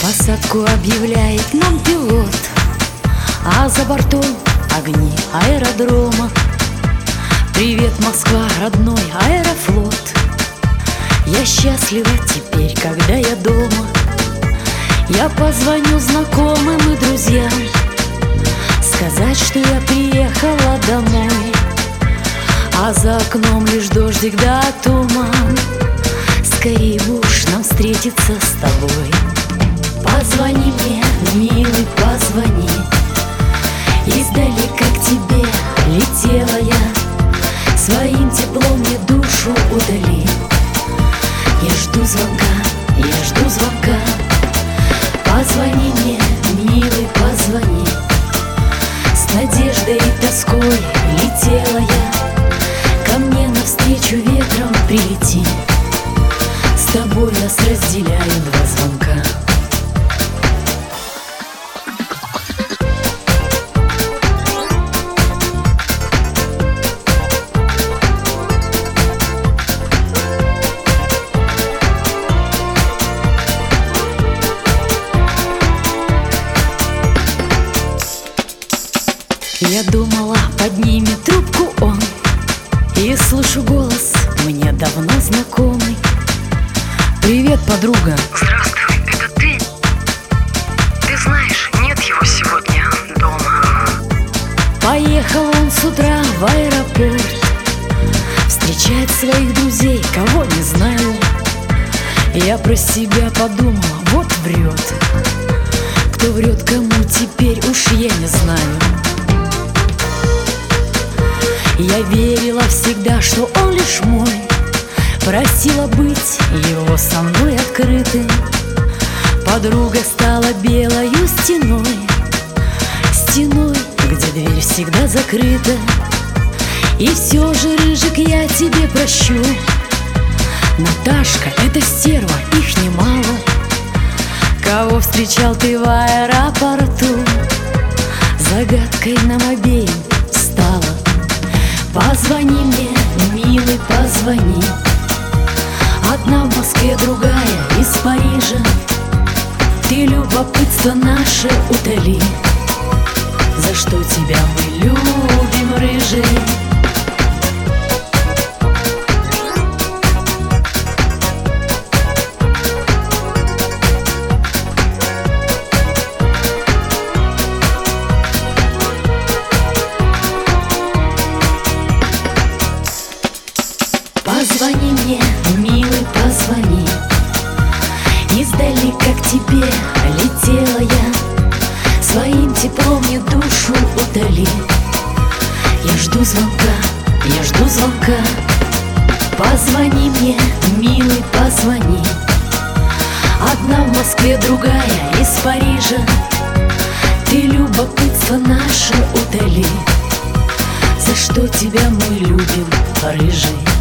Посадку объявляет нам пилот, а за бортом огни аэродрома. Привет, Москва, родной Аэрофлот. Я счастлива теперь, когда я дома. Я позвоню знакомым и друзьям сказать, что я приехала домой. А за окном лишь дождик да туман. Скорее бы уж нам встретиться с тобой. Позвони мне, милый, позвони. Издалека к тебе летела я, своим теплом мне душу удали. Я жду звонка, я жду звонка. Позвони мне, милый, позвони. С надеждой и тоской летела я, ко мне навстречу ветром прилети. С тобой нас разделяют два звонка. Я думала, поднимет трубку он, и слышу голос мне давно знакомый. Привет, подруга. Здравствуй, это ты? Ты знаешь, нет его сегодня дома. Поехал он с утра в аэропорт встречать своих друзей, кого не знаю. Я про себя подумала, вот врет. Кто врет кому теперь, уж я не знаю. Я верила всегда, что он лишь мой, просила быть его со мной открытым. Подруга стала белою стеной, стеной, где дверь всегда закрыта. И все же, Рыжик, я тебе прощу. Наташка, эта стерва, их немало. Кого встречал ты в аэропорту, загадкой нам обеим стала. Позвони мне, милый, позвони. Одна в Москве, другая из Парижа. Ты любопытство наше утоли. За что тебя мы любим, рыжий? Позвони мне, милый, позвони. Издалека к тебе летела я, своим теплом мне душу утоли. Я жду звонка, я жду звонка. Позвони мне, милый, позвони. Одна в Москве, другая из Парижа. Ты любопытство наше утоли. За что тебя мы любим, рыжий?